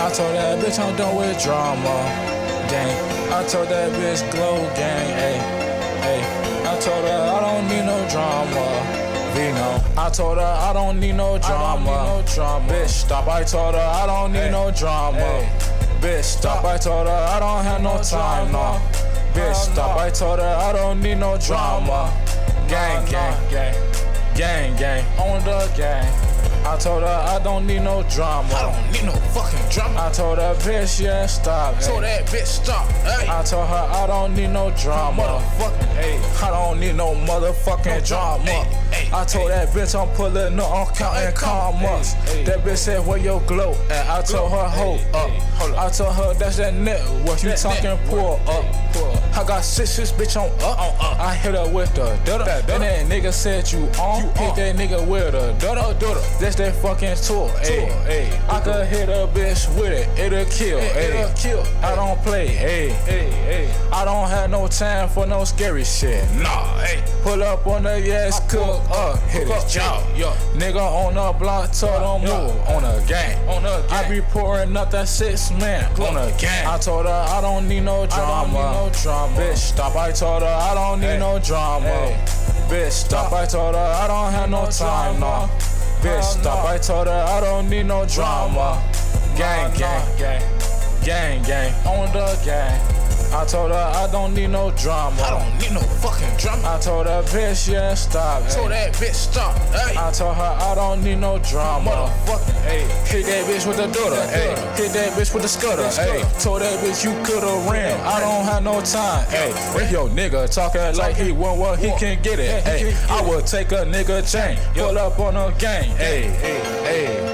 I told that bitch I'm done with drama, gang. I told that bitch glow, gang, ayy, ayy. I told her I don't need no drama, Vino. I told her I don't need no drama, bitch, stop. I told her I don't need no drama, bitch, stop. I told her I don't have no time, no, bitch, stop. I told her I don't need no drama, gang, gang, gang, gang, gang, on the gang. I told her I don't need no drama. I don't need no fucking drama. I told her bitch, yeah, stop. Told that bitch stop. Ay. I told her I don't need no drama. Motherfucking, ay. I don't need no motherfucking drama. Ay, I told that bitch I'm pulling up, I'm counting commas. That bitch said where your glow at? I told her hold up. I told her that's that network. You talking pull up. I got 6 bitch on up. I hit her with the duda. And that nigga said you on. Hit that nigga with the duda. That's that fucking tour. Ay. I could hit a bitch with it. It'll kill. I don't play. I don't have no time for no scary shit. Nah, hey. Pull up on the yes, cook up, hit his jaw. Nigga on the block, told him move on the gang. I be pouring up that 6 man on the gang. I told her I don't need no drama. Bitch, stop. I told her I don't need no drama. Bitch, stop. I told her I don't have no time, no. Bitch, stop. I told her I don't need no drama. Gang, gang, gang, gang, gang, on the gang. I told her I don't need no drama. I don't need no fucking drama. I told her bitch, yeah, stop. Told that bitch stop. Ay. I told her I don't need no drama. Motherfucking, ayy. Hit that bitch with the duda, ayy. Hit that bitch with the scudder, ayy. Told that bitch you coulda ran. I don't have no time, ayy. If your nigga talking like he want what he can get it, ayy. I would take a nigga chain, pull up on a gang, ayy, ayy, ayy.